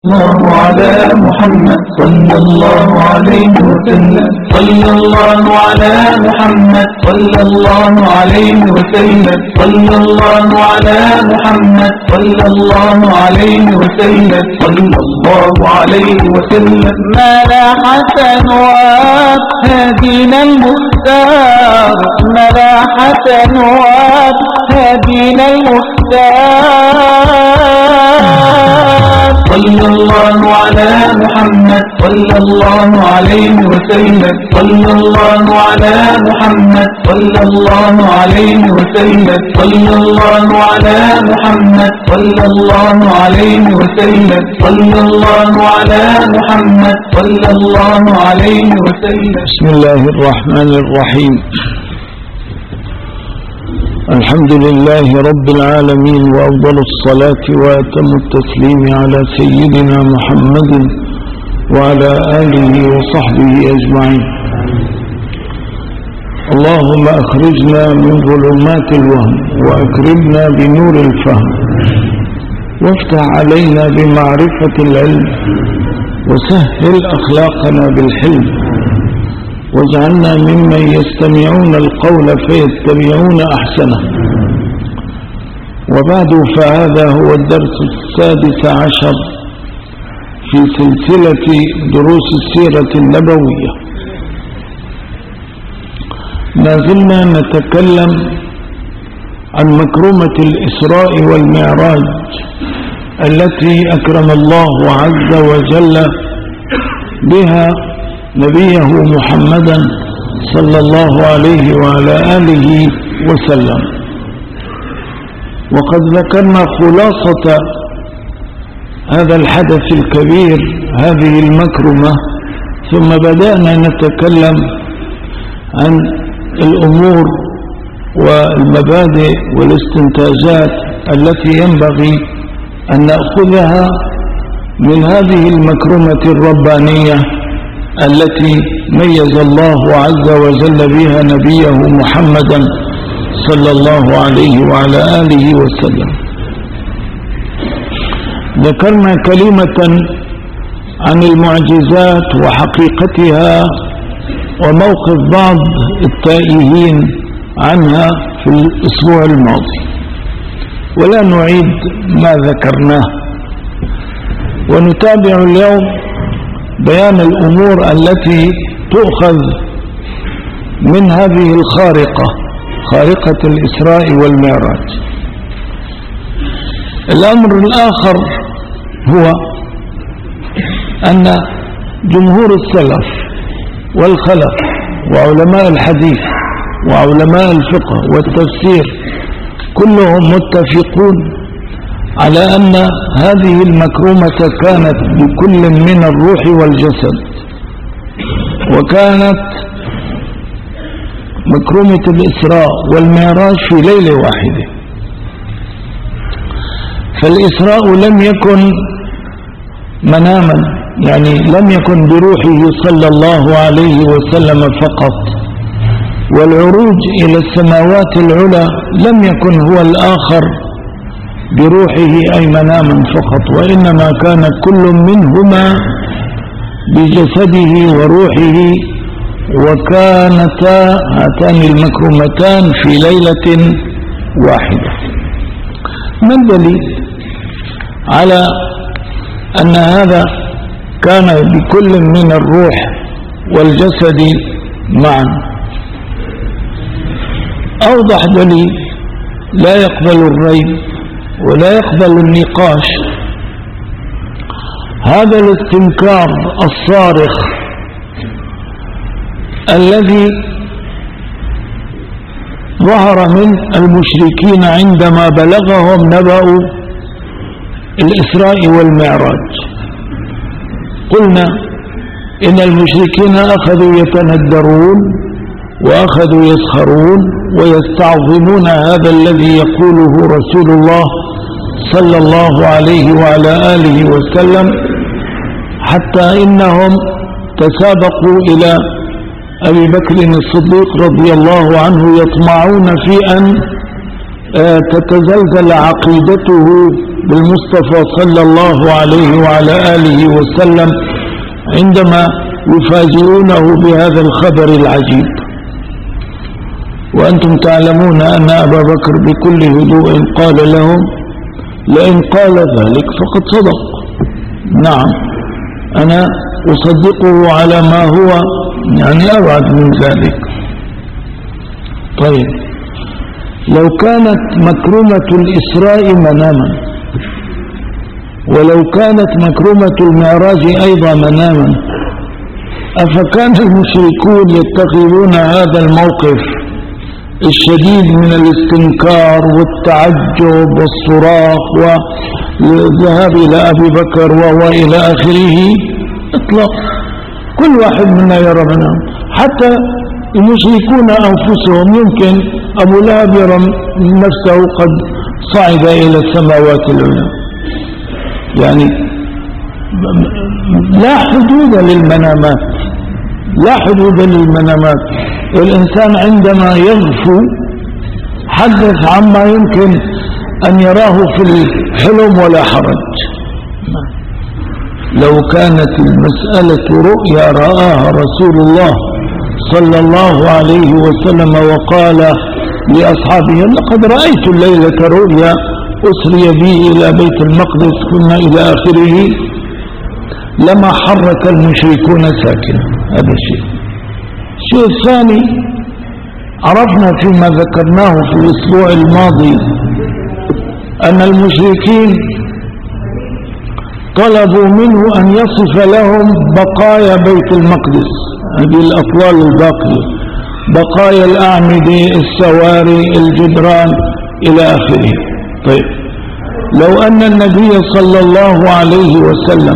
الله على محمد صلى الله عليه وسلم صلى الله على محمد صلى الله عليه وسلم صلى الله على محمد صلى الله عليه وسلم صلى الله عليه وسلم ملاحة وهدينا المختار ملاحة وهدينا المختار صلى الله على محمد صلى الله عليه وسلم صلى الله على محمد صلى الله عليه وسلم صلى الله على محمد صلى الله عليه وسلم صلى الله على محمد صلى الله عليه وسلم. بسم الله الرحمن الرحيم. الحمد لله رب العالمين، وأفضل الصلاة وأتم التسليم على سيدنا محمد وعلى آله وصحبه أجمعين. اللهم أخرجنا من ظلمات الوهم وأكرمنا بنور الفهم، وافتح علينا بمعرفة العلم، وسهل أخلاقنا بالحلم، واجعلنا ممن يستمعون القول فيتبعون أحسنه. وبعد، فهذا هو الدرس السادس عشر في سلسلة دروس السيرة النبوية. ما زلنا نتكلم عن مكرمة الإسراء والمعراج التي أكرم الله عز وجل بها نبيه محمدا صلى الله عليه وعلى آله وسلم. وقد ذكرنا خلاصة هذا الحدث الكبير، هذه المكرمة، ثم بدأنا نتكلم عن الأمور والمبادئ والاستنتاجات التي ينبغي أن نأخذها من هذه المكرمة الربانية التي ميز الله عز وجل بها نبيه محمدا صلى الله عليه وعلى آله وسلم. ذكرنا كلمة عن المعجزات وحقيقتها وموقف بعض التائهين عنها في الأسبوع الماضي، ولا نعيد ما ذكرناه، ونتابع اليوم بيان الأمور التي تؤخذ من هذه الخارقة، خارقة الإسراء والمعراج. الأمر الآخر هو أن جمهور السلف والخلف وعلماء الحديث وعلماء الفقه والتفسير كلهم متفقون على أن هذه المكرمة كانت بكل من الروح والجسد، وكانت مكرمة الإسراء والمعراج في ليلة واحدة. فالإسراء لم يكن مناما، يعني لم يكن بروحه صلى الله عليه وسلم فقط، والعروج إلى السماوات العلى لم يكن هو الآخر بروحه أي مناما فقط، وإنما كان كل منهما بجسده وروحه، وكانتا هاتان المكرمتان في ليلة واحدة. ما الدليل على أن هذا كان بكل من الروح والجسد معا؟ أوضح دليل لا يقبل الريب ولا يقبل النقاش هذا الاستنكار الصارخ الذي ظهر من المشركين عندما بلغهم نبأ الإسراء والمعراج. قلنا إن المشركين أخذوا يتندرون وأخذوا يسخرون ويستعظمون هذا الذي يقوله رسول الله صلى الله عليه وعلى آله وسلم، حتى إنهم تسابقوا إلى أبي بكر الصديق رضي الله عنه يطمعون في أن تتزلزل عقيدته بالمصطفى صلى الله عليه وعلى آله وسلم عندما يفاجئونه بهذا الخبر العجيب. وأنتم تعلمون أن أبا بكر بكل هدوء قال لهم: لئن قال ذلك فقد صدق. نعم، أنا أصدقه على ما هو يعني أبعد من ذلك. طيب، لو كانت مكرمة الإسراء مناما، ولو كانت مكرمة المعراج أيضا مناما، أفكان المشركون يتخذون هذا الموقف الشديد من الاستنكار والتعجب والصراخ والذهاب إلى أبي بكر وهو إلى آخره؟ اطلاق. كل واحد منا يرى منام، حتى المشركون أنفسهم يمكن أبو لهب يرى نفسه قد صعد إلى السماوات العلى. يعني لا حدود للمنامات، لا حدود للمنامات. الإنسان عندما يغفو حدث عما يمكن أن يراه في الحلم ولا حرج. لو كانت المسألة رؤيا رآها رسول الله صلى الله عليه وسلم وقال لأصحابه: لقد رأيت الليلة رؤيا أسري بي إلى بيت المقدس كنا إلى آخره، لما حرك المشركون ساكنا. هذا شيء. الشيء الثاني، عرفنا فيما ذكرناه في الأسبوع الماضي أن المشركين طلبوا منه أن يصف لهم بقايا بيت المقدس، هذه الأطوال الباقية، بقايا الأعمدة، السواري، الجدران إلى آخره. طيب، لو أن النبي صلى الله عليه وسلم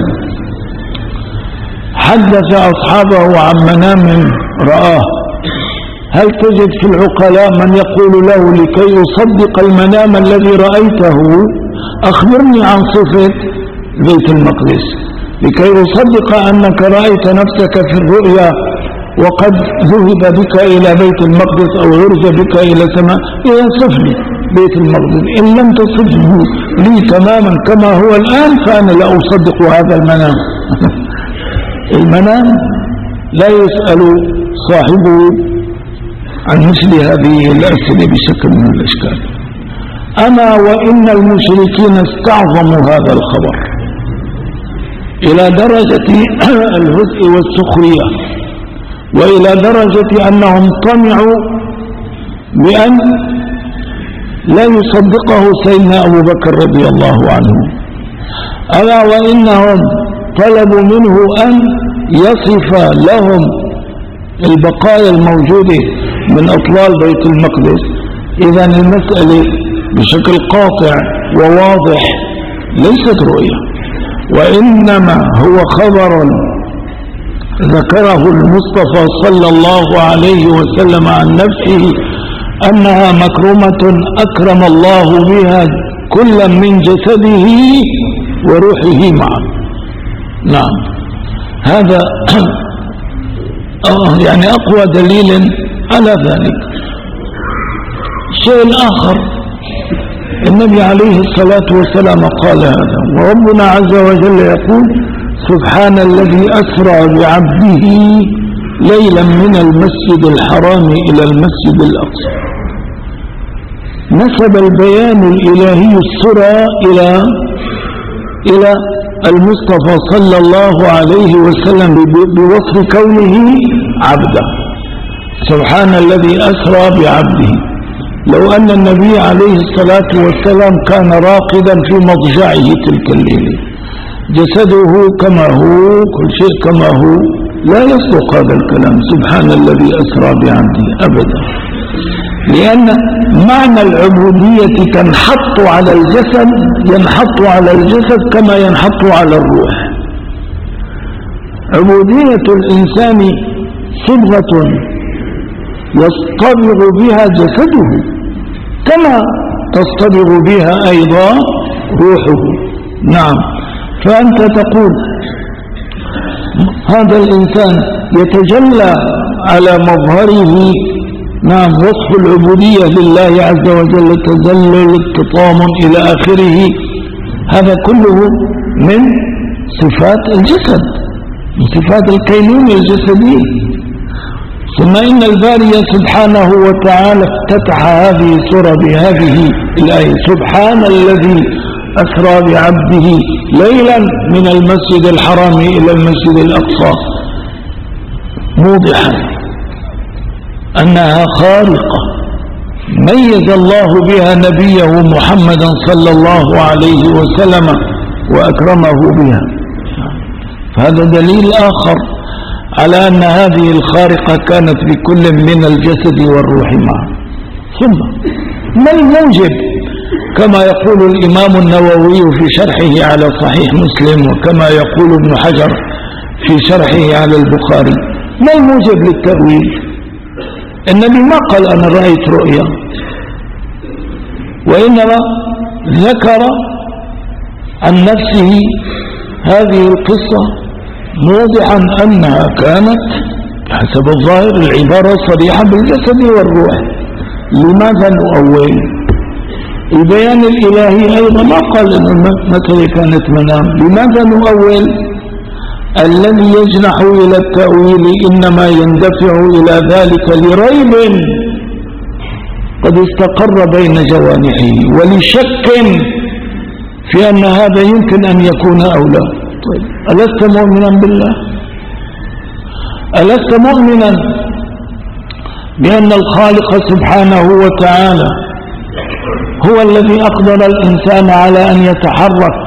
حدث أصحابه عن منام رآه، هل تجد في العقلاء من يقول له: لكي أصدق المنام الذي رأيته أخبرني عن صفة بيت المقدس، لكي أصدق أنك رأيت نفسك في الرؤيا وقد ذهب بك إلى بيت المقدس أو عرج بك إلى السماء، إذا صف لي بيت المقدس. إن لم تصفه لي تماما كما هو الآن فأنا لا أصدق هذا المنام. المنام لا يسأل صاحبه عن مثل هذه الأسئلة بشكل من الأشكال. أما وإن المشركين استعظموا هذا الخبر إلى درجة الهزء والسخرية، وإلى درجة أنهم طمعوا بأن لا يصدقه سيدنا أبو بكر رضي الله عنه. ألا وإنهم طلبوا منه أن يصف لهم البقايا الموجودة من أطلال بيت المقدس. إذن المسألة بشكل قاطع وواضح ليست رؤية، وإنما هو خبر ذكره المصطفى صلى الله عليه وسلم عن نفسه أنها مكرمة أكرم الله بها كل من جسده وروحه معه. نعم، هذا يعني أقوى دليل على ذلك. الشيء الآخر، النبي عليه الصلاة والسلام قال هذا، وربنا عز وجل يقول: سبحان الذي أسرى بعبده ليلا من المسجد الحرام إلى المسجد الأقصى. نسب البيان الإلهي السرى إلى المصطفى صلى الله عليه وسلم بوصف كونه عبدا. سبحان الذي أسرى بعبده. لو أن النبي عليه الصلاة والسلام كان راقدا في مضجعه تلك الليلة، جسده كما هو، كل شيء كما هو، لا يصدق هذا الكلام سبحان الذي أسرى بعبده أبدا، لأن معنى العبودية تنحط على الجسد، ينحط على الجسد كما ينحط على الروح. عبودية الإنسان صبغة يصطبغ بها جسده كما تصطبغ بها أيضا روحه. نعم، فأنت تقول هذا الإنسان يتجلى على مظهره، نعم، وصف العبودية لله عز وجل، تذلل، اكتطام إلى آخره، هذا كله من صفات الجسد، من صفات الكينونة الجسدية. ثم إن الباري سبحانه وتعالى افتتح هذه السورة بهذه الآية: سبحان الذي أسرى بعبده ليلا من المسجد الحرام إلى المسجد الأقصى، موضحا أنها خارقة ميز الله بها نبيه محمدا صلى الله عليه وسلم وأكرمه بها. فهذا دليل آخر على أن هذه الخارقة كانت بكل من الجسد والروح معا. ثم ما الموجب كما يقول الإمام النووي في شرحه على صحيح مسلم، وكما يقول ابن حجر في شرحه على البخاري، ما الموجب للتأويل؟ النبي ما قال أنا رأيت رؤيا، وإنما ذكر عن نفسه هذه القصة موضحا أنها كانت حسب الظاهر العبارة صريحة بالجسد والروح. لماذا نؤول؟ البيان الإلهي أيضا ما قال أن المسألة كانت منام. لماذا نؤول؟ الذي يجنح إلى التأويل إنما يندفع إلى ذلك لريب قد استقر بين جوانحه، ولشك في أن هذا يمكن أن يكون أو لا. طيب، ألست مؤمنا بالله؟ ألست مؤمنا بأن الخالق سبحانه وتعالى هو الذي أقدر الإنسان على أن يتحرك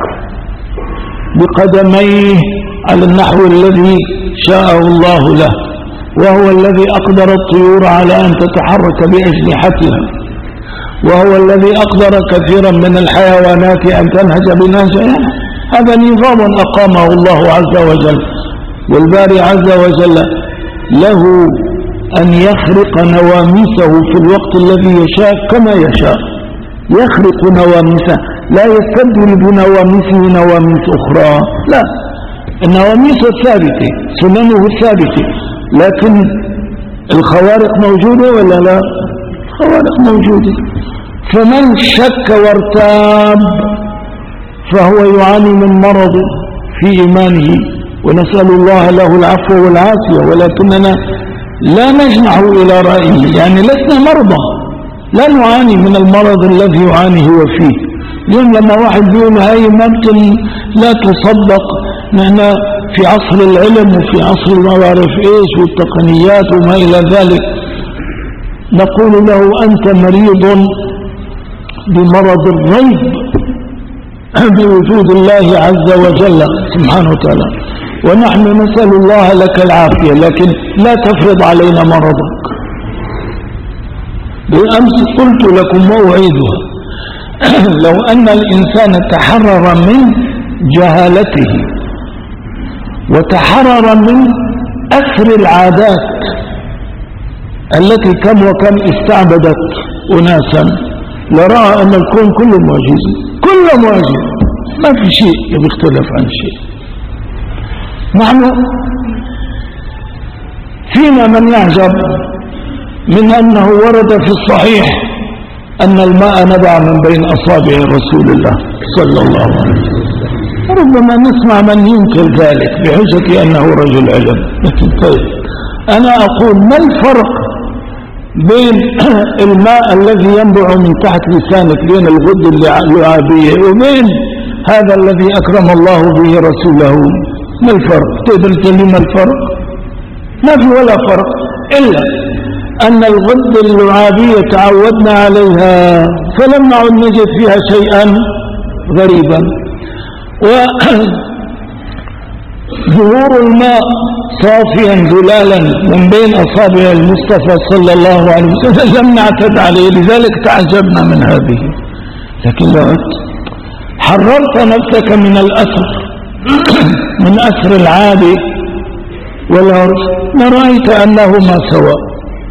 بقدميه على النحو الذي شاءه الله له، وهو الذي أقدر الطيور على أن تتحرك بأجنحتها، وهو الذي أقدر كثيرا من الحيوانات أن تنهج بنهجها. هذا نظام أقامه الله عز وجل، والباري عز وجل له أن يخرق نواميسه في الوقت الذي يشاء كما يشاء، يخرق نواميسه، لا يستبدل بنواميسه نواميس أخرى، لا، النواميس الثابتة، سننه الثابتة، لكن الخوارق موجودة ولا لا؟ الخوارق موجودة. فمن شك وارتاب فهو يعاني من مرض في إيمانه، ونسأل الله له العفو والعافية، ولكننا لا نجنح إلى رأيه، يعني لسنا مرضى، لا نعاني من المرض الذي يعاني هو فيه. اليوم لما واحد بيقول هاي ممكن لا تصدق، نحن في عصر العلم وفي عصر ما بعرف ايش والتقنيات وما إلى ذلك، نقول له أنت مريض بمرض الريب بوجود الله عز وجل سبحانه وتعالى، ونحن نسأل الله لك العافية، لكن لا تفرض علينا مرضك. بالأمس قلت لكم موعدها لو أن الإنسان تحرر من جهالته وتحرر من أثر العادات التي كم وكم استعبدت أناسا، لرأى أن الكون كله معجز، كله معجز، ما في شيء يختلف عن شيء. نحن فينا من يعجب من أنه ورد في الصحيح أن الماء نبع من بين أصابع رسول الله صلى الله عليه وسلم. ربما نسمع من ينكر ذلك بحجة أنه رجل علم، لكن طيب، أنا أقول ما الفرق بين الماء الذي ينبع من تحت لسانك بين الغدة اللعابية وبين هذا الذي أكرم الله به رسوله؟ ما الفرق؟ تقدر تقول ما الفرق؟ ما في ولا فرق، إلا أن الغدة اللعابية تعودنا عليها فلم نعد نجد فيها شيئا غريبا، وظهور الماء صافيا ذلالا من بين أصابع المصطفى صلى الله عليه وسلم لم نعتد عليه، لذلك تعجبنا من هذه. لكن لو حررت نفسك من الأثر من أثر العادة والعرف لرأيت أنهما سواء،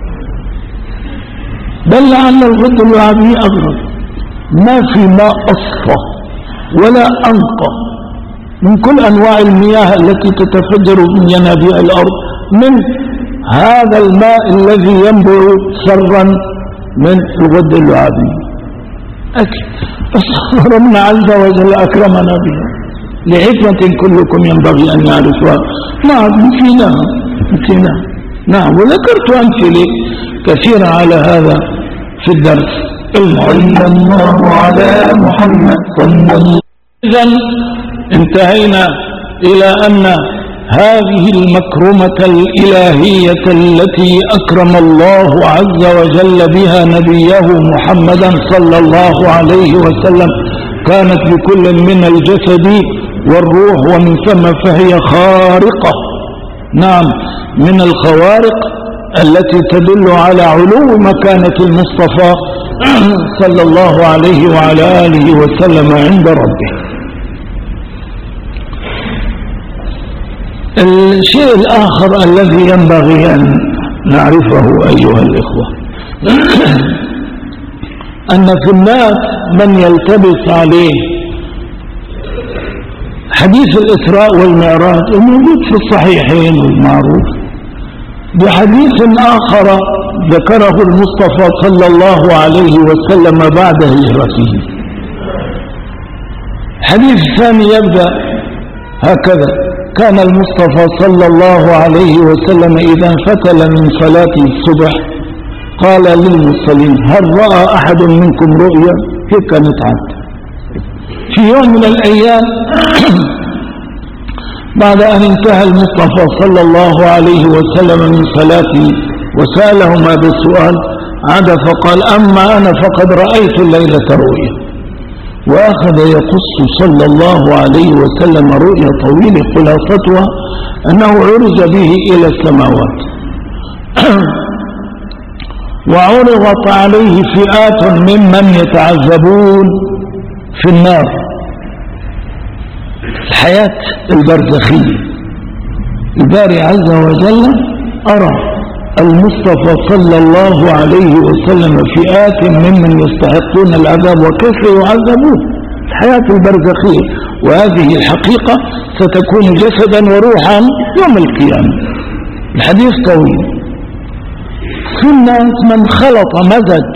بل لعل الغد اللعابي أغرب، ما في ماء أصفى ولا أنقى من كل أنواع المياه التي تتفجر من ينابيع الأرض من هذا الماء الذي ينبع سرا من الغد اللعابي. أكيد ربنا عز وجل أكرمنا بها لحكمة كلكم ينبغي أن يعرفها. نعم نسينا. نعم، وذكرت أمثلة كثيرة على هذا في الدرس. صلى الله على محمد صلى الله. إذن انتهينا إلى أن هذه المكرمة الإلهية التي أكرم الله عز وجل بها نبيه محمدا صلى الله عليه وسلم كانت بكل من الجسد والروح، ومن ثم فهي خارقة. نعم، من الخوارق التي تدل على علو مكانة المصطفى صلى الله عليه وعلى آله وسلم عند ربه. الشيء الآخر الذي ينبغي أن نعرفه أيها الإخوة أن في الناس من يلتبس عليه حديث الإسراء والمعراج الموجود في الصحيحين والمعروف بحديث آخر ذكره المصطفى صلى الله عليه وسلم بعد هجرته. الحديث الثاني يبدأ هكذا: كان المصطفى صلى الله عليه وسلم إذا انفتل من صلاة الصبح قال للمصلين: هل رأى أحد منكم رؤيا؟ هيك نتعد في يوم من الأيام بعد أن انتهى المصطفى صلى الله عليه وسلم من صلاته وسألهم هذا السؤال عاد فقال: أما أنا فقد رأيت الليلة رؤيا. وأخذ يقص صلى الله عليه وسلم رؤيا طويلة خلاصتها أنه عرج به إلى السماوات وعرضت عليه فئات ممن يتعذبون في النار، الحياة البرزخية. الباري عز وجل أرى المصطفى صلى الله عليه وسلم فئات ممن يستحقون العذاب وكيف يعذبون، الحياة البرزخية. وهذه الحقيقة ستكون جسدا وروحا يوم القيامة. الحديث طويل. في الناس من خلط مزج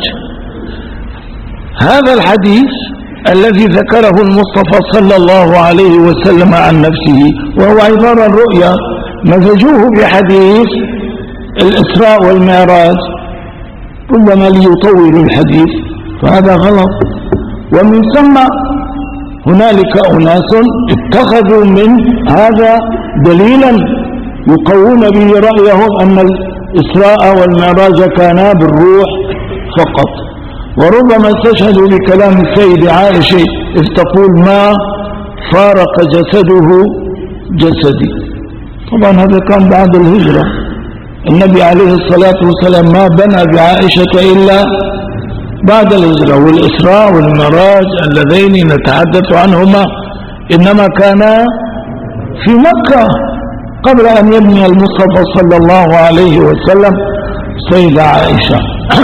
هذا الحديث الذي ذكره المصطفى صلى الله عليه وسلم عن نفسه وهو عبارة عن رؤيا، مزجوه بحديث الإسراء والمعراج ربما ليطول الحديث، فهذا غلط. ومن ثم هنالك أناس اتخذوا من هذا دليلا يقوون به رأيهم أن الإسراء والمعراج كانا بالروح فقط، وربما استشهدوا بكلام السيدة عائشة إذ تقول: ما فارق جسده جسدي. طبعا هذا كان بعد الهجرة، النبي عليه الصلاة والسلام ما بنى بعائشة إلا بعد الهجرة، والإسراء والمعراج اللذين نتحدث عنهما إنما كانا في مكة قبل أن يبني المصطفى صلى الله عليه وسلم سيدة عائشة.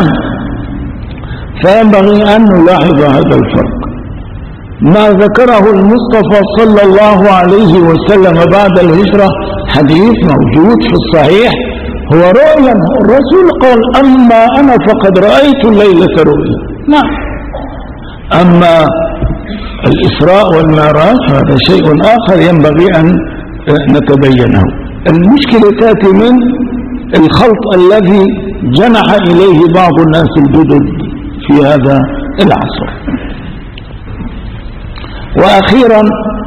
فينبغي أن نلاحظ هذا الفرق. ما ذكره المصطفى صلى الله عليه وسلم بعد الهجرة حديث موجود في الصحيح هو رؤيا. الرسول قال: أما أنا فقد رأيت الليلة رؤيا. نعم. أما الإسراء والمعراج هذا شيء آخر ينبغي أن نتبينه. المشكلة تأتي من الخلط الذي جنح إليه بعض الناس الجدد في هذا العصر. وأخيرا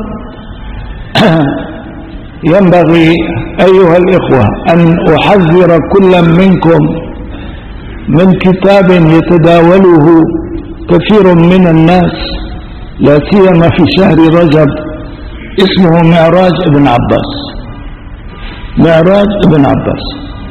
ينبغي أيها الإخوة أن أحذر كل منكم من كتاب يتداوله كثير من الناس لا سيما في شهر رجب اسمه معراج ابن عباس. معراج ابن عباس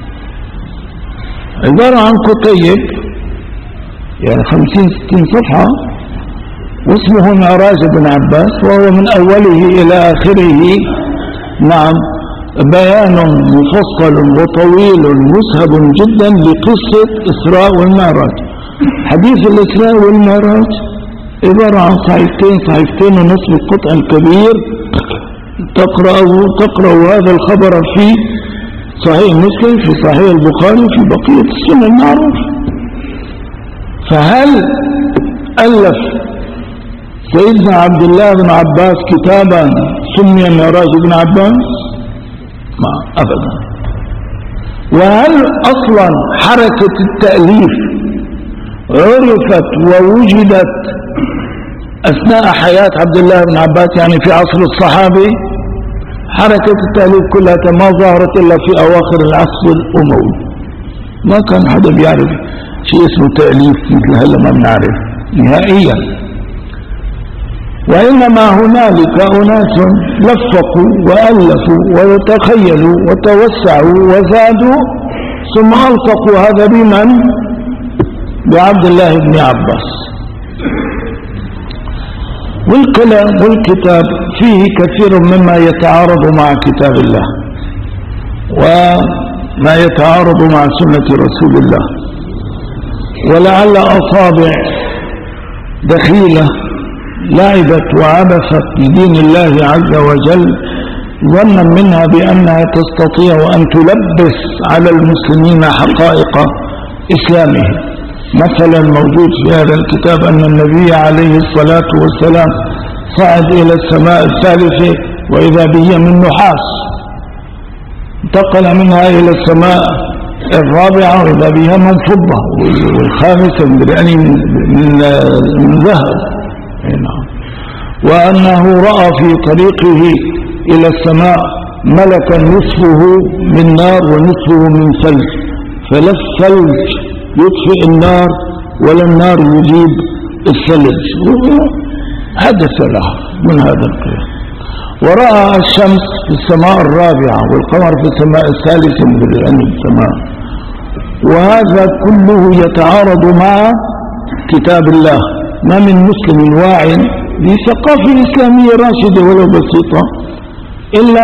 عبارة عن كتيب يعني 50-60 صفحة واسمه معراج ابن عباس، وهو من أوله إلى آخره نعم بيان مفصل وطويل مسهب جدا لقصة إسراء والمعراج. حديث الإسراء والمعراج عبارة عن صحيفتين ونصف القطع الكبير تقرأ هذا الخبر في صحيح مسلم، في صحيح البخاري، في بقية السنن المعروف. فهل ألف سيدنا عبد الله بن عباس كتابا سمي معراج ابن عباس؟ ما أبدا. وهل أصلا حركة التأليف عرفت ووجدت أثناء حياة عبد الله بن عباس، يعني في عصر الصحابي؟ حركة التأليف كلها ما ظهرت إلا في أواخر العصر الأموي. ما كان حدا بيعرف شيء اسمه تأليف مثل هلا ما بنعرف نهائيا. وإنما هنالك أناس لفقوا وألفوا وتخيلوا وتوسعوا وزادوا، ثم ألصقوا هذا بمن؟ بعبد الله بن عباس. والكلام والكتاب فيه كثير مما يتعارض مع كتاب الله وما يتعارض مع سنة رسول الله، ولعل أصابع دخيلة لعبت وعبثت بدين الله عز وجل ظنا منها بأنها تستطيع أن تلبس على المسلمين حقائق إسلامهم. مثلا موجود في هذا الكتاب أن النبي عليه الصلاة والسلام صعد إلى السماء الثالثة وإذا به من نحاس، انتقل منها إلى السماء الرابعة وإذا بها من فضة، والخامسة من ذهب. وأنه رأى في طريقه إلى السماء ملكا نصفه من نار ونصفه من ثلج، فلا الثلج يطفئ النار ولا النار يجيب الثلج. حدث له من هذا القيام. ورأى الشمس في السماء الرابعة والقمر في السماء الثالثة من السماء. وهذا كله يتعارض مع كتاب الله. ما من مسلم واعٍ بثقافة إسلامية راشدة ولو بسيطة إلا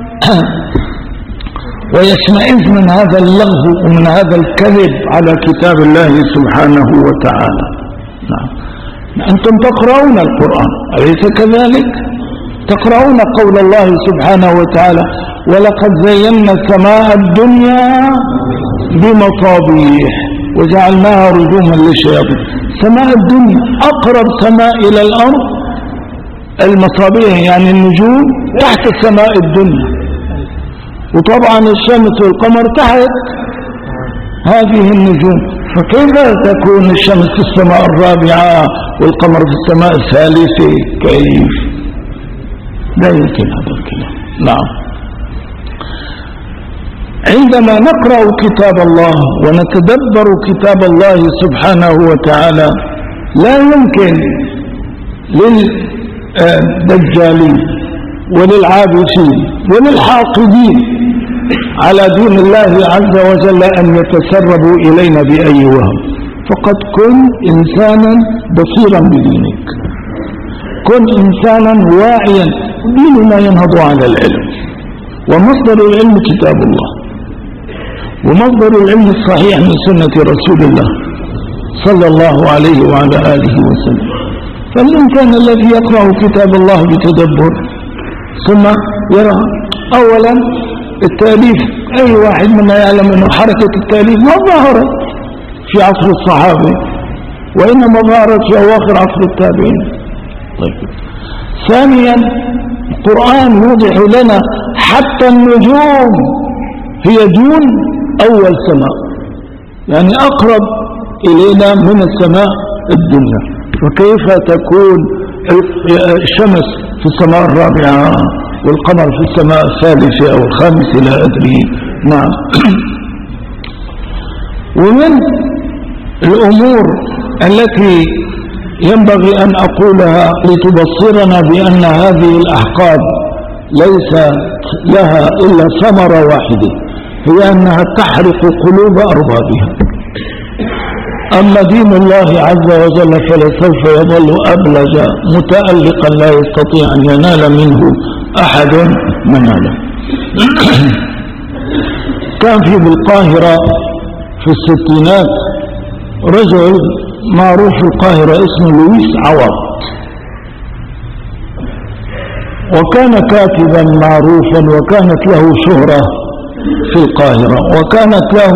ويشمئز من هذا اللغو ومن هذا الكذب على كتاب الله سبحانه وتعالى. نعم. أنتم تقرؤون القرآن أليس كذلك؟ تقرؤون قول الله سبحانه وتعالى: ولقد زينا السماء الدنيا بمصابيح وجعلناها رجوما للشياطين. سماء الدنيا أقرب سماء إلى الأرض المصابيح يعني النجوم تحت سماء الدنيا، وطبعا الشمس والقمر تحت هذه النجوم. فكيف تكون الشمس في السماء الرابعة والقمر في السماء الثالثة؟ كيف؟ لا يمكن هذا الكلام. نعم. عندما نقرأ كتاب الله ونتدبر كتاب الله سبحانه وتعالى لا يمكن للدجالين وللعابثين وللحاقدين على دين الله عز وجل أن يتسربوا إلينا بأي وهم. فقد كن إنسانا بصيرا بدينك، كن إنسانا واعيا. ديننا ينهض على العلم، ومصدر العلم كتاب الله، ومصدر العلم الصحيح من سنة رسول الله صلى الله عليه وعلى آله وسلم. فالإنسان الذي يقرأ كتاب الله بتدبر ثم يرى أولا التأليف، أي واحد منا يعلم أن حركة التأليف ما ظهرت في عصر الصحابة وإنما ظهرت في أواخر عصر التابعين. طيب. ثانيا القرآن يوضح لنا حتى النجوم هي دون أول سماء، يعني أقرب إلينا من السماء الدنيا. وكيف تكون الشمس في السماء الرابعة والقمر في السماء الثالثة أو الخامسة لا أدري. نعم. ومن الأمور التي ينبغي أن أقولها لتبصرنا بأن هذه الأحقاد ليس لها إلا ثمرة واحدة، هي أنها تحرق قلوب أربابها. أما دين الله عز وجل فلسوف يظل أبلج متألقا لا يستطيع أن ينال منه أحد مناله. كان في بالقاهرة في الستينات رجل معروف في القاهرة اسمه لويس عوض، وكان كاتبا معروفا وكانت له شهرة في القاهرة، وكانت له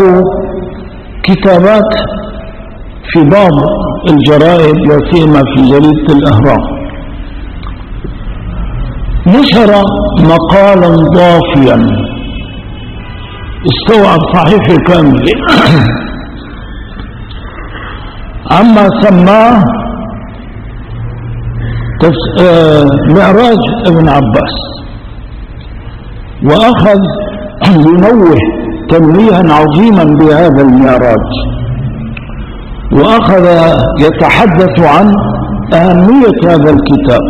كتابات في بعض الجرائد لا سيما في جريدة الأهرام. نشر مقالا ضافيا استوعب صحيح كامل عما سماه معراج ابن عباس، وأخذ ينوه تنويها عظيما بهذا المعراج، وأخذ يتحدث عن أهمية هذا الكتاب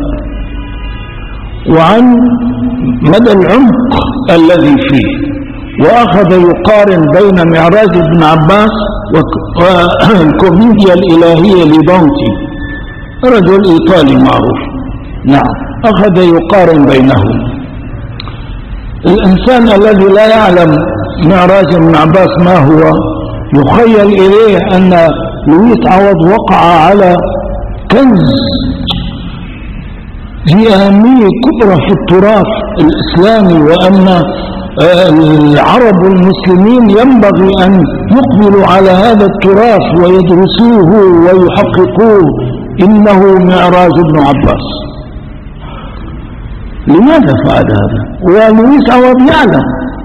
وعن مدى العمق الذي فيه، وأخذ يقارن بين معراج ابن عباس والكوميديا الإلهية لدانتي، رجل إيطالي معروف. نعم، أخذ يقارن بينهم. الإنسان الذي لا يعلم معراج ابن عباس ما هو يخيل إليه أن لويس عوض وقع على كنز ذي أهمية كبرى في التراث الإسلامي، وأن العرب والمسلمين ينبغي أن يقبلوا على هذا التراث ويدرسوه ويحققوه. إنه معراج ابن عباس. لماذا فعل هذا؟ ولويس عوض يعلم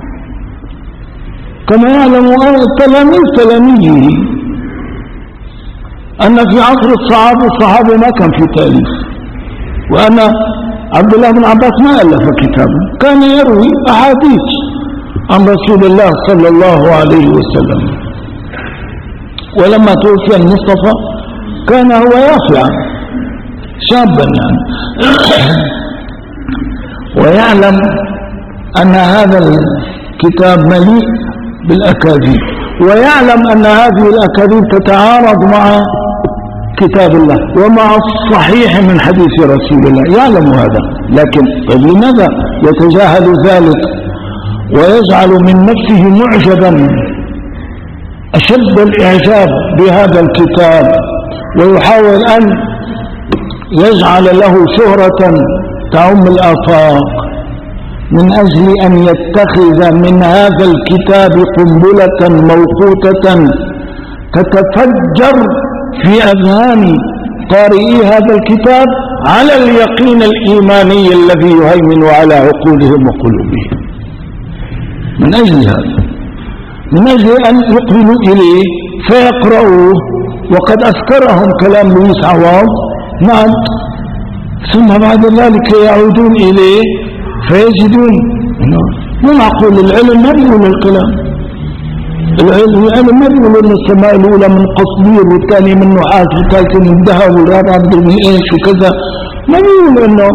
كما يعلم تلاميذه أن في عصر الصحابة ما كان في تأليف، وأن عبد الله بن عباس ما ألف كتابا، كان يروي أحاديث عن رسول الله صلى الله عليه وسلم. ولما توفي المصطفى كان هو يافعا شابا يعني ويعلم أن هذا الكتاب مليء بالأكاذيب، ويعلم أن هذه الأكاذيب تتعارض مع كتاب الله ومع الصحيح من حديث رسول الله، يعلم هذا، لكن لماذا يتجاهل ذلك ويجعل من نفسه معجبا أشد الإعجاب بهذا الكتاب، ويحاول أن يجعل له شهرة تعم الآفاق من أجل أن يتخذ من هذا الكتاب قنبلة موقوتة تتفجر في أذهان قارئي هذا الكتاب على اليقين الإيماني الذي يهيمن على عقولهم وقلوبهم. من أجل هذا، من أجل أن يقبلوا إليه فيقرأوه، وقد أذكرهم كلام لويس عوض. نعم، ثم بعد ذلك يعودون إليه فيجدون مو معقول. العلم ما بيقول الكلام، العلم ما بيقول ان السماء الاولى من قصدير والثاني من نحاس والثالث من ذهب والرابع من ايش وكذا، ما بيقول انه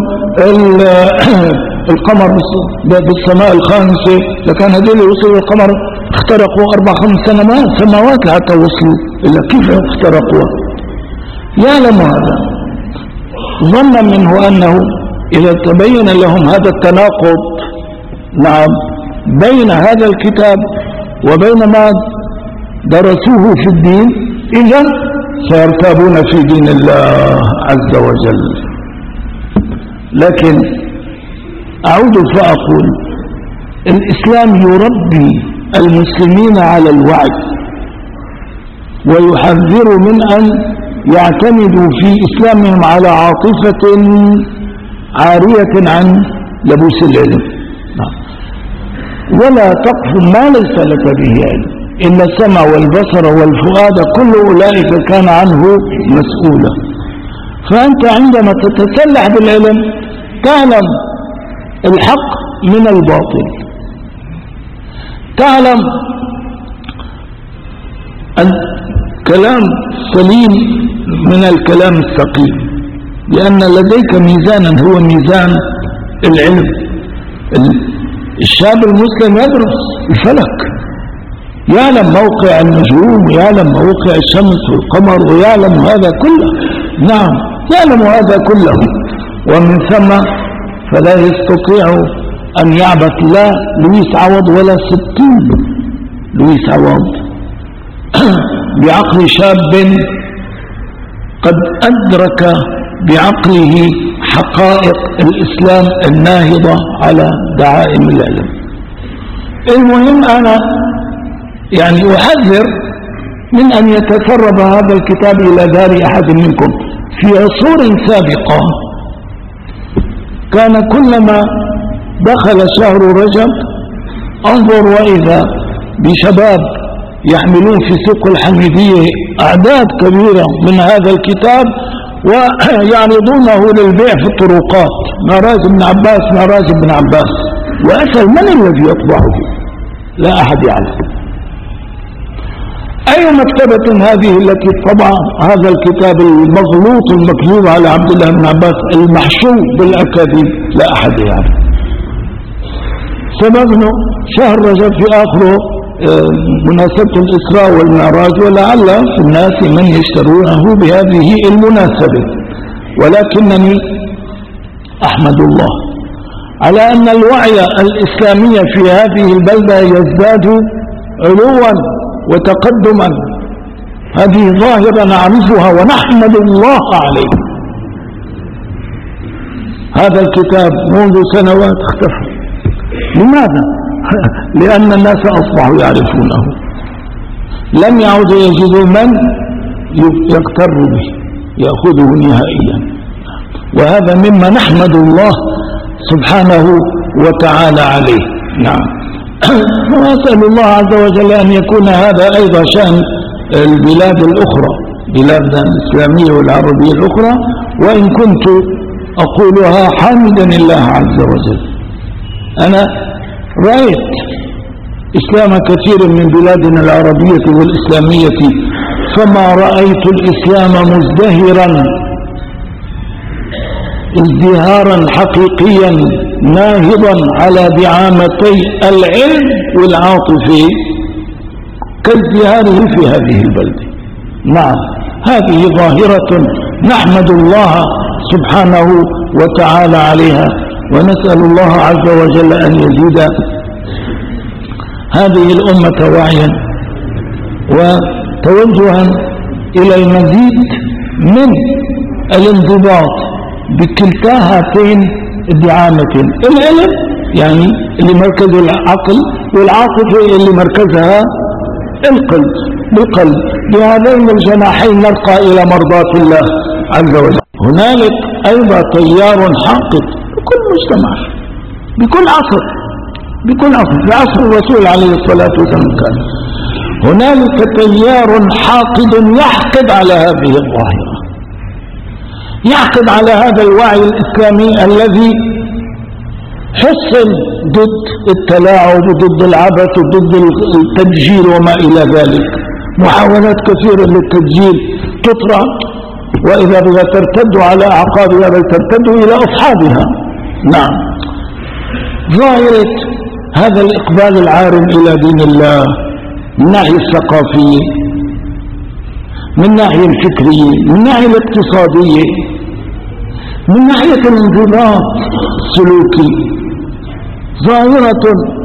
القمر بالسماء الخامسه، لكان هذول يوصلوا القمر اخترقوا 4-5 سنوات حتى وصلوا، الا كيف اخترقوا؟ يعلم هذا، ظنا منه انه اذا تبين لهم هذا التناقض نعم بين هذا الكتاب وبين ما درسوه في الدين، إذن سيرتابون في دين الله عز وجل. لكن أعود فأقول الإسلام يربي المسلمين على الوعي، ويحذر من أن يعتمدوا في إسلامهم على عاطفة عارية عن لبوس العلم. ولا تقف ما ليس لك به علم، إن السمع والبصر والفؤاد كل أولئك كان عنه مسؤولا. فأنت عندما تتسلح بالعلم تعلم الحق من الباطل، تعلم الكلام السليم من الكلام الثقيل، لأن لديك ميزانا هو ميزان العلم. الشاب المسلم يدرس الفلك، يعلم موقع النجوم ويعلم موقع الشمس والقمر ويعلم هذا كله. نعم، يعلم هذا كله، ومن ثم فلا يستطيع أن يعبث لا لويس عوض ولا 60 لويس عوض بعقل شاب قد أدرك بعقله حقائق الإسلام الناهضة على دعائم العلم. المهم أنا يعني أحذر من أن يتسرب هذا الكتاب إلى دار أحد منكم. في عصور سابقة كان كلما دخل شهر رجب انظر وإذا بشباب يحملون في سوق الحميدية أعداد كبيرة من هذا الكتاب ويعرضونه للبيع في الطرقات. مراج بن عباس مراج بن عباس. وأسأل من الذي يطبعه؟ لا أحد يعلم. أي مكتبة هذه التي طبع هذا الكتاب المغلوط المكذوب على عبد الله بن عباس المحشو بالأكاذيب؟ لا أحد يعلم. سببنا شهر رجب في آخره مناسبة الإسراء والمعراج، ولعل في الناس من يشترونه بهذه المناسبة، ولكنني أحمد الله على أن الوعي الإسلامي في هذه البلدة يزداد علوا وتقدما. هذه ظاهرة نعرفها ونحمد الله عليه. هذا الكتاب منذ سنوات اختفى. لماذا؟ لأن الناس أصبحوا يعرفونه، لم يعودوا يجدوا من يقتر به يأخذه نهائيا. وهذا مما نحمد الله سبحانه وتعالى عليه. نعم. وأسأل الله عز وجل أن يكون هذا أيضا شأن البلاد الأخرى، بلادنا الإسلامية والعربية الأخرى، وإن كنت أقولها حامدا الله عز وجل. أنا رأيت إسلام كثير من بلادنا العربية والإسلامية، فما رأيت الإسلام مزدهرا ازدهارا حقيقيا ناهضا على دعامتي العلم والعاطفة كازدهاره في هذه البلدة. نعم، هذه ظاهرة نحمد الله سبحانه وتعالى عليها، ونسأل الله عز وجل أن يزيد هذه الأمة وعيا وتوجها إلى المزيد من الانضباط بكلتا هاتين الدعامتين، العلم يعني اللي مركز العقل، والعاطفة اللي مركزها القلب. بالقلب بهذين الجناحين نرقى إلى مرضاة الله عز وجل. هنالك أيضا تيار حاقد بكل مجتمع، بكل عصر، بكل عصر. في عصر الرسول عليه الصلاة والسلام كان هنالك تيار حاقد يحقد على هذه الظاهرة، يحقد على هذا الوعي الإسلامي الذي حصل ضد التلاعب وضد العبث وضد التدجيل وما إلى ذلك. محاولات كثيرة للتدجيل تطرح، وإذا بها ترتد على أعقابها بل ترتد إلى أصحابها. نعم، ظاهرة هذا الإقبال العارم إلى دين الله من الناحية الثقافية، من الناحية الفكرية، من الناحية الاقتصادية، من ناحية الانضباط السلوكي، ظاهرة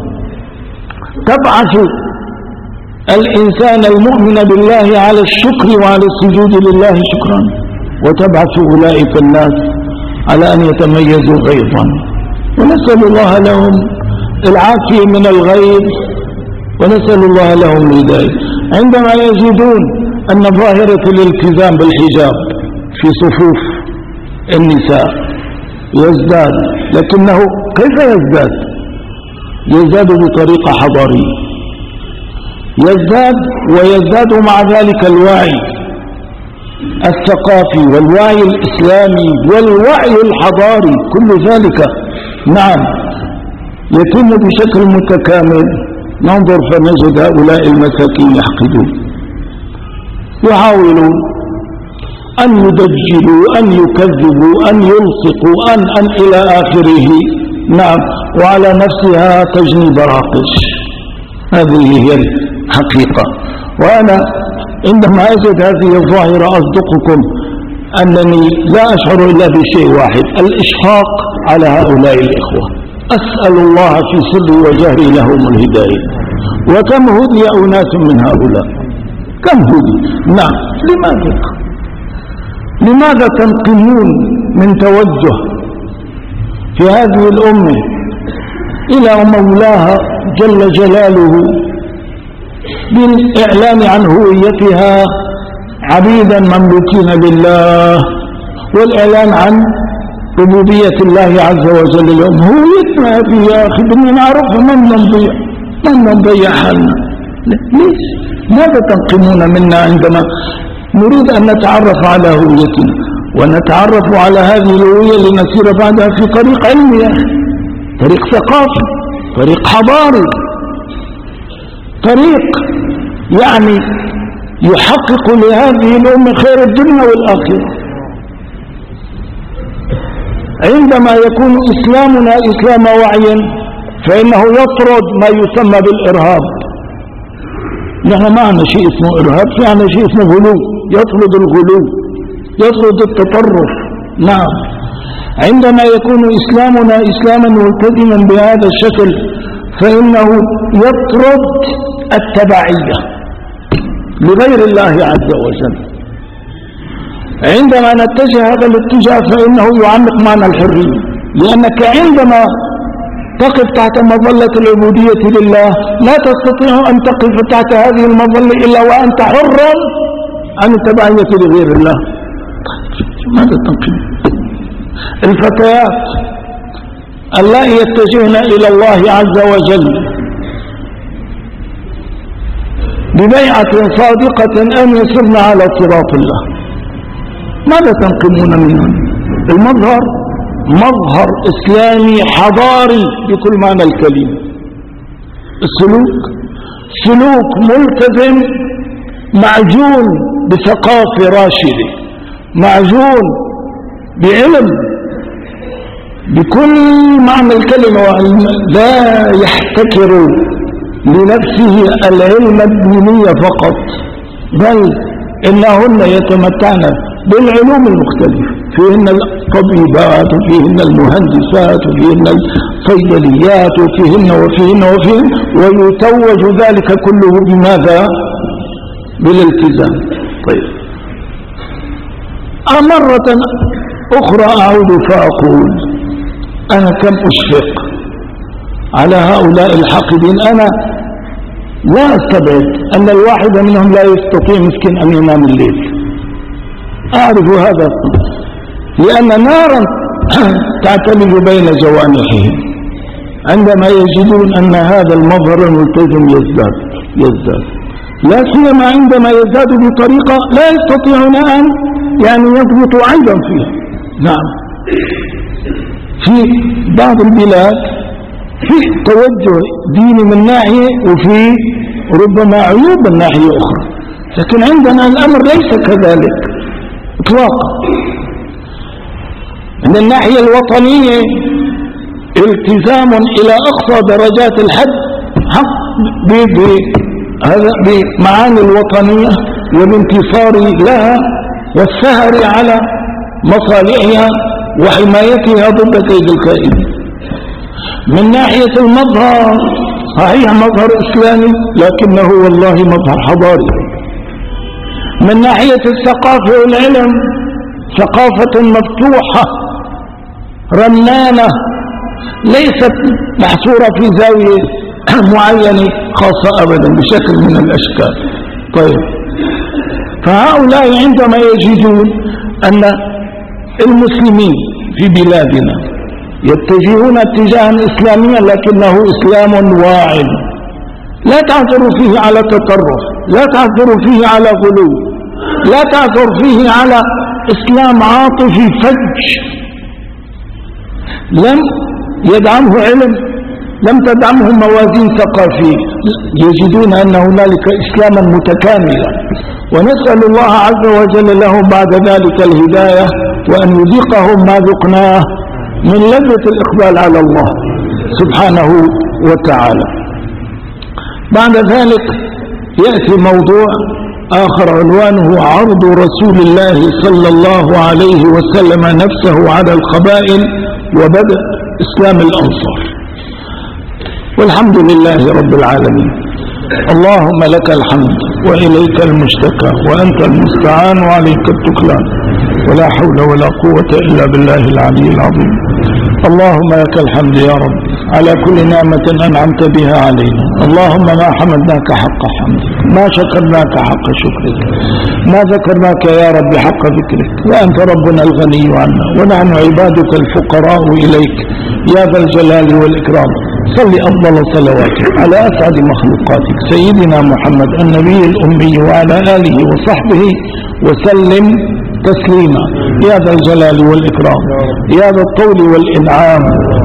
تبعث الإنسان المؤمن بالله على الشكر وعلى السجود لله شكرا، وتبعث أولئك الناس على أن يتميزوا غيظا. ونسأل الله لهم العافية من الغيظ، ونسأل الله لهم الهداية. عندما يجدون أن ظاهرة الالتزام بالحجاب في صفوف النساء يزداد، لكنه كيف يزداد؟ يزداد بطريقة حضارية، يزداد ويزداد مع ذلك الوعي الثقافي والوعي الإسلامي والوعي الحضاري، كل ذلك نعم يتم بشكل متكامل. ننظر فنجد هؤلاء المساكين يحقدون، يحاولون أن يدجلوا، أن يكذبوا، أن يلصقوا، أن إلى آخره. نعم، وعلى نفسها تجني براقش. هذه هي الحقيقة. وأنا عندما أجد هذه الظاهرة أصدقكم أنني لا أشعر إلا بشيء واحد، الإشفاق على هؤلاء الإخوة. أسأل الله في سر وجهري لهم الهداية. وكم هدي أناس من هؤلاء، كم هدي. نعم، لماذا تنقلون من توجه في هذه الأمة إلى مولاها جل جلاله بالإعلان عن هويتها عبيدا مملوكين لله، والإعلان عن ربوبية الله عز وجل اليوم. هويتنا هذه يا أخي بدنا نعرفها، من نضيع حالنا. ليش؟ ماذا تنقمون منا عندما نريد أن نتعرف على هويتنا ونتعرف على هذه الهوية لنسير بعدها في طريق علمي يا أخي، طريق ثقافي، طريق حضاري، طريق يعني يحقق لهذه الأمة خير الدنيا والآخرة. عندما يكون إسلامنا إسلام وعي فإنه يطرد ما يسمى بالإرهاب. نحن ما عندنا شيء اسمه إرهاب، في عندنا شيء اسمه غلو، يطرد الغلو، يطرد التطرف. نعم، عندما يكون إسلامنا إسلاما ملتزما بهذا الشكل فإنه يطرد التبعية لغير الله عز وجل. عندما نتجه هذا الاتجاه فإنه يعمق معنى الحرية، لأنك عندما تقف تحت مظلة العبودية لله لا تستطيع أن تقف تحت هذه المظلة إلا وأنت حر عن التبعية لغير الله. ماذا تنقل؟ الفتيات اللائي يتجهن إلى الله عز وجل ببيعة صادقة أن يسرن على صراط الله، ماذا تنقمون منهم؟ المظهر مظهر إسلامي حضاري بكل معنى الكلمة. السلوك سلوك ملتزم معجون بثقافة راشدة، معجون بعلم بكل معنى الكلمة، لا يحتكر لنفسه العلم الديني فقط، بل إنهن يتمتعن بالعلوم المختلفة، فيهن الطبيبات وفيهن المهندسات وفيهن الصيدليات وفيهن ويتوج ذلك كله بماذا؟ بالالتزام. طيب، مرة أخرى أعود فأقول أنا كم أشفق على هؤلاء الحاقدين. أنا لا أستبعد أن الواحد منهم لا يستطيع مسكين أن ينام الليل، أعرف هذا، لأن نارا تعتلج بين جوانحهم عندما يجدون أن هذا المظهر الملتزم يزداد، لا سيما عندما يزداد بطريقة لا يستطيعون أن يضبطوا عيبا فيها. نعم، في بعض البلاد في توجه ديني من ناحية وفي ربما عيوب من ناحية أخرى، لكن عندنا الأمر ليس كذلك إطلاقا. من الناحية الوطنية التزام إلى أقصى درجات الحد بمعاني الوطنية والانتصار لها والسهر على مصالحها وحمايتها ضد كيد الكائد. من ناحية المظهر صحيح مظهر إسلامي لكنه والله مظهر حضاري. من ناحية الثقافة والعلم ثقافة مفتوحة رنانة ليست محصورة في زاوية معينة خاصة أبدا بشكل من الأشكال. طيب، فهؤلاء عندما يجدون أن المسلمين في بلادنا يتجهون اتجاها إسلاميا لكنه إسلام واعد، لا تعثر فيه على تطرف، لا تعثر فيه على غلو، لا تعثر فيه على إسلام عاطفي فج، لم يدعمه علم، لم تدعمه موازين ثقافية، يجدون أن هنالك إسلاما متكاملا، ونسأل الله عز وجل لهم بعد ذلك الهداية وأن يذيقهم ما ذقناه من لذة الإقبال على الله سبحانه وتعالى. بعد ذلك يأتي موضوع آخر عنوانه عرض رسول الله صلى الله عليه وسلم نفسه على القبائل وبدء إسلام الأنصار. والحمد لله رب العالمين، اللهم لك الحمد وإليك المشتكى وأنت المستعان وعليك التكلان، ولا حول ولا قوة إلا بالله العلي العظيم. اللهم لك الحمد يا رب على كل نعمة أنعمت بها علينا. اللهم ما حمدناك حق حمدك، ما شكرناك حق شكرك، ما ذكرناك يا رب حق ذكرك، وأنت ربنا الغني عنا ونحن عبادك الفقراء إليك يا ذا الجلال والإكرام. صل أفضل صلواتك على أسعد مخلوقاتك سيدنا محمد النبي الأمي وعلى آله وصحبه وسلم تسليما يا ذا الجلال والإكرام، يا ذا الطول والإنعام،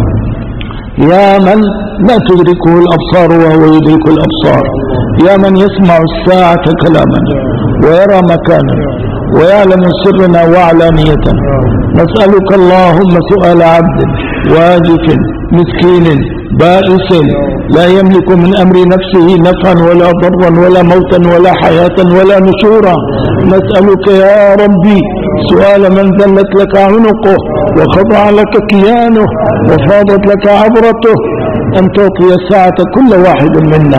يا من لا تدركه الأبصار وهو يدرك الأبصار، يا من يسمع الساعة كلامنا ويرى مكاننا ويعلم سرنا وعلانيتنا. نسألك اللهم سؤال عبد واجف مسكين بائس لا يملك من أمر نفسه نفعا ولا ضرا ولا موتا ولا حياة ولا نشورا. نسألك يا ربي سؤال من ذلت لك عنقه وخضع لك كيانه وفاضت لك عبرته أن تعطي الساعة كل واحد منا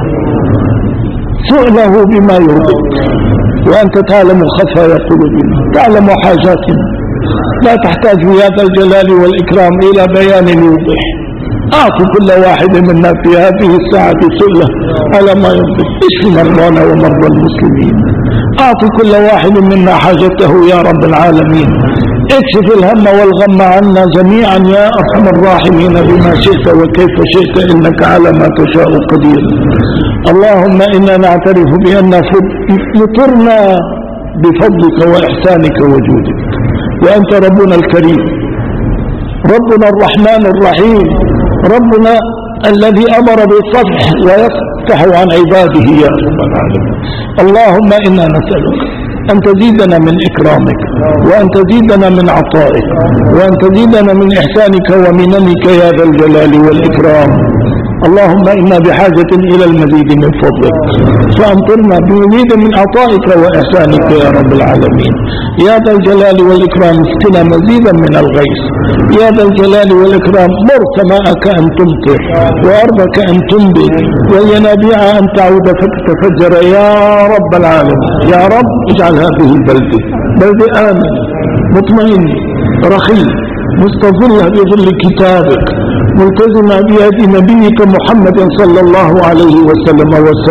سؤله بما يرضيك، وأنت تعلم خفايا قلوبنا، تعلم حاجاتنا، لا تحتاج يا ذا الجلال والإكرام إلى بيان يوضح. أعطي كل واحد منا في هذه الساعة سؤله على ما يرضيك. اشف مرضانا ومرضى المسلمين، أعطي كل واحد منا حاجته يا رب العالمين. اكشف الهم والغم عنا جميعا يا أرحم الراحمين بما شئت وكيف شئت، إنك على ما تشاء قدير. اللهم إنا نعترف بأن فطرنا بفضلك وإحسانك وجودك، وأنت ربنا الكريم، ربنا الرحمن الرحيم، ربنا الذي أمر بالصفح ويصفح عن عباده يا رب العالمين. اللهم إنا نسألك أن تزيدنا من إكرامك، وأن تزيدنا من عطائك، وأن تزيدنا من إحسانك ومننك يا ذا الجلال والإكرام. اللهم إنا بحاجة إلى المزيد من فضلك، فأمطرنا بمزيد من عطائك وإحسانك يا رب العالمين. يا ذا الجلال والإكرام اسقنا مزيدا من الغيث، يا ذا الجلال والإكرام مر سماءك أن تمطر وأرضك أن تنبت وينابيع أن تعود فتتفجر يا رب العالمين. يا رب اجعل هذه البلدة بلدة آمنة مطمئنة رخية مستظلة بظل كتابك، ملتزمة بهدي نبيك محمد صلى الله عليه وسلم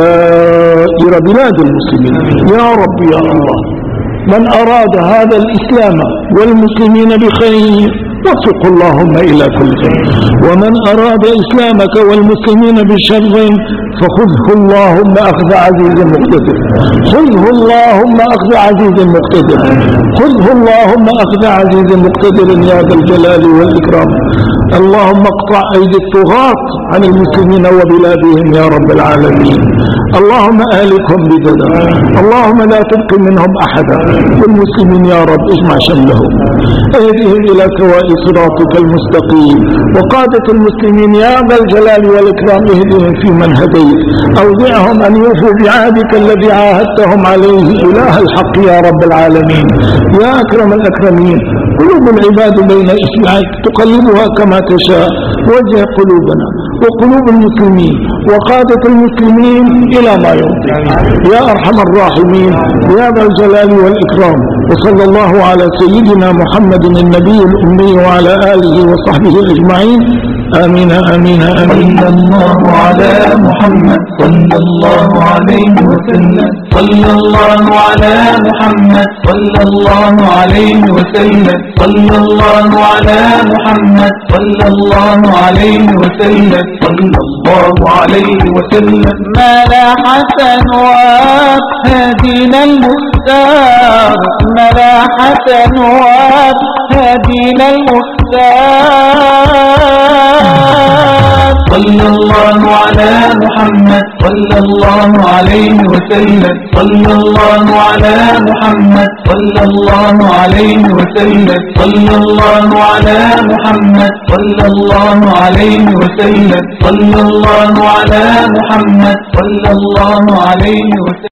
وسائر بلاد المسلمين يا رب يا الله. من أراد هذا الإسلام والمسلمين بخير وفق اللهم إلى كل خير، ومن أراد إسلامك والمسلمين بشر فخذه اللهم أخذ عزيز مقتدر، خذه اللهم أخذ عزيز مقتدر، خذه اللهم أخذ عزيز مقتدر يا ذا الجلال والإكرام. اللهم اقطع أيدي الطغاة عن المسلمين وبلادهم يا رب العالمين. اللهم أهلكهم بددا، اللهم لا تبق منهم أحدا، والمسلمين يا رب اجمع شملهم، اهدهم إلى سواء صراطك المستقيم، وقادة المسلمين يا ذا الجلال والإكرام اهدهم في من هديت، أوزعهم أن يوفوا بعهدك الذي عاهدتهم عليه إله الحق يا رب العالمين. يا أكرم الأكرمين، قلوب العباد بين إصبعيك تقلبها كما تشاء، وجه قلوبنا وقلوب المسلمين وقادة المسلمين إلى ما يرضيك يا أرحم الراحمين يا ذا الجلال والإكرام. وصلى الله على سيدنا محمد النبي الأمي وعلى آله وصحبه أجمعين. آمين آمين آمين. صلى الله على محمد صلى الله عليه وسلم، صلى الله على محمد صلى الله عليه وسلم، صلى الله على محمد صلى الله عليه وسلم، صلى الله عليه وسلم. ما لاحة وهدينا المختار، ما لاحة وهدينا المختار. صلى الله على محمد صلى الله عليه وسلم، صلى الله على محمد صلى الله عليه وسلم، صلى الله على محمد صلى الله عليه وسلم، صلى الله على محمد صلى الله عليه وسلم.